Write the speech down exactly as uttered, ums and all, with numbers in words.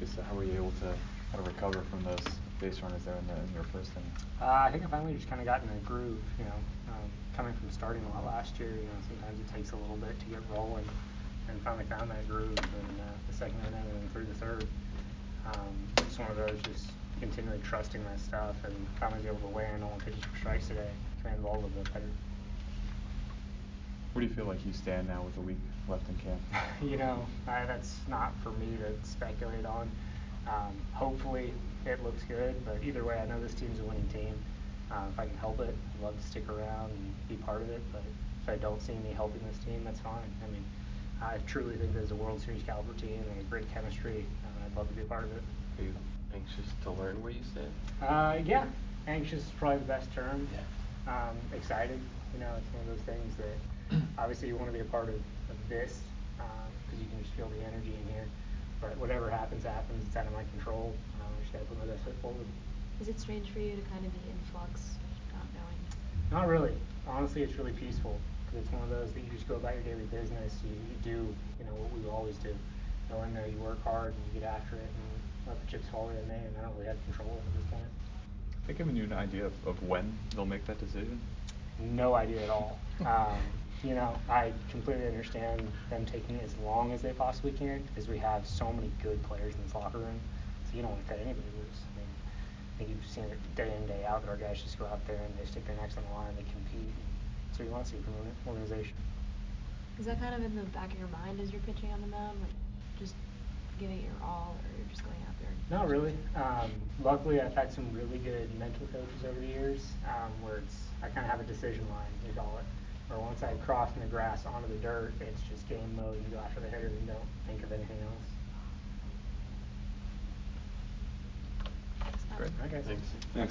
Just how were you able to kind of recover from those base runners there in, the, in your first inning? Uh, I think I finally just kind of got in a groove, you know, um, coming from starting a lot last year, you know, sometimes it takes a little bit to get rolling, and finally found that groove in uh, the second inning and then through the third. Um, it's one of those, just continually trusting my stuff, and finally was able to weigh in on pitches for strikes today, command the ball a little bit better. Where do you feel like you stand now with a week left in camp? you know, I, that's not for me to speculate on. Um, hopefully it looks good, but either way, I know this team's a winning team. Uh, if I can help it, I'd love to stick around and be part of it, but if I don't see me helping this team, that's fine. I mean, I truly think there's a World Series caliber team and a great chemistry, and I'd love to be a part of it. Are you anxious to learn where you stand? Uh, yeah, anxious is probably the best term. Yeah. Um, excited, you know, it's one of those things that obviously you want to be a part of, of this because um, you can just feel the energy in here. But whatever happens, happens. It's out of my control. Um, I just got to put my best foot forward. Is it strange for you to kind of be in flux, not knowing? Not really. Honestly, it's really peaceful because it's one of those that you just go about your daily business. You, you do, you know, what we always do. Knowing that you work hard and you get after it and let the chips fall where they may, and I don't really have control over this point. They giving you an idea of, of when they'll make that decision? No idea at all. um, you know, I completely understand them taking as long as they possibly can because we have so many good players in this locker room. So you don't want to cut anybody loose. I mean, I think you've seen it day in, day out that our guys just go out there and they stick their necks on the line, they compete. That's what you want to see from an organization. Is that kind of in the back of your mind as you're pitching on the mound, like just giving it your all, or you're just going out there? And Not really. Um, luckily, I've had some really good mental coaches over the years um, where it's I kind of have a decision line, they call it. Where once I cross from the grass onto the dirt, it's just game mode. You go after the hitter and don't think of anything else. Great. Okay. Thanks. Thanks.